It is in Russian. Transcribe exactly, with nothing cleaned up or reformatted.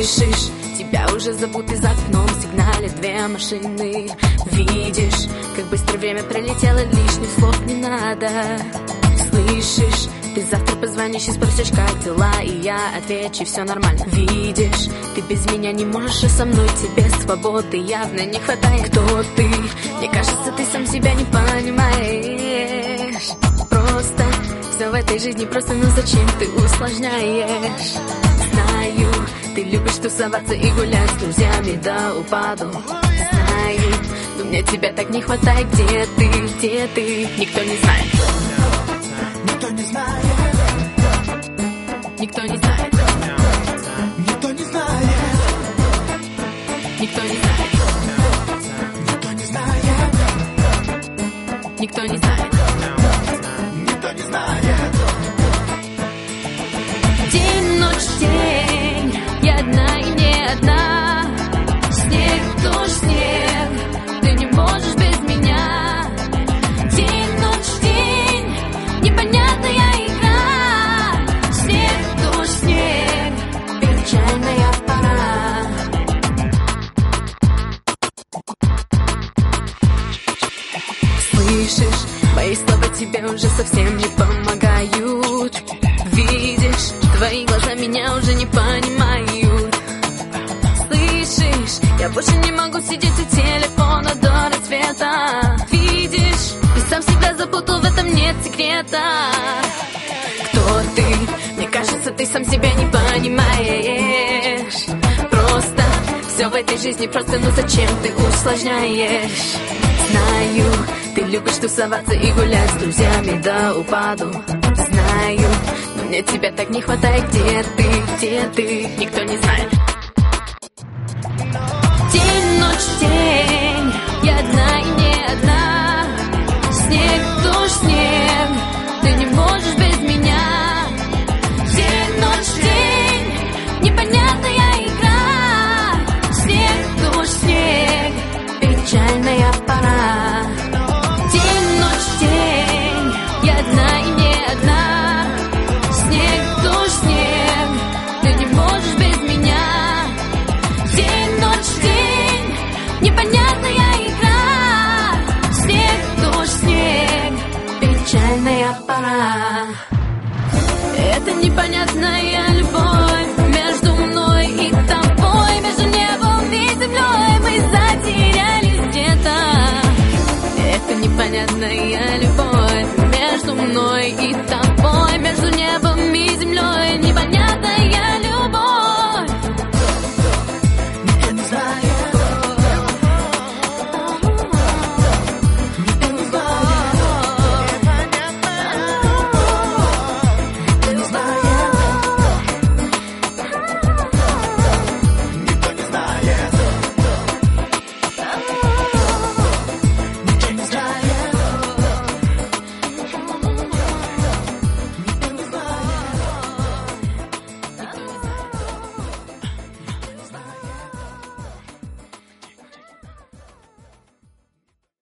Слышишь, тебя уже зовут, и за окном сигналят две машины. Видишь, как быстро время пролетело, лишних слов не надо. Слышишь, ты завтра позвонишь и спросишь, как дела, и я отвечу, все нормально. Видишь, ты без меня не можешь, а со мной тебе свободы явно не хватает. Кто ты? Мне кажется, ты сам себя не понимаешь. Просто все в этой жизни просто, ну зачем ты усложняешь? Знаю, ты любишь тусоваться и гулять с друзьями до упаду. Знаю, но мне тебя так не хватает. Где ты, где ты? Никто не знает. Никто не знает. Никто не знает. Никто не знает. Никто не знает. Никто не знает. Никто не знает. Никто не знает. День, ночь, день, я одна и не одна. Снег, дождь, снег, ты не можешь без меня. День, ночь, день, непонятная игра. Снег, дождь, снег, печальная пора. Слышишь, мои слова тебе уже совсем не помогают. Видишь, твои глаза меня уже не понимают. Слышишь, я больше не могу сидеть у телефона до рассвета. Видишь, ты сам себя запутал, в этом нет секрета. Кто ты? Мне кажется, ты сам себя не понимаешь. Просто все в этой жизни просто, ну зачем ты усложняешь? Знаю, ты любишь тусоваться и гулять с друзьями до упаду. Знаю, но мне тебя так не хватает. Где ты, где ты? Никто не знает. День, ночь, день, я одна и не одна. Снег, дождь, снег, ты не можешь без меня. День, ночь, день, непонятная игра. Снег, дождь, снег, печальная пора. День, ночь, день, я одна и не одна. Снег, дождь, снег, ты не можешь без меня. День, ночь, день, непонятная игра. Снег, дождь, снег, печальная пора. Это непонятная любовь между мной и тобой, между небом и землей. Мы затерялись где-то. Это непонятная любовь между мной и тобой.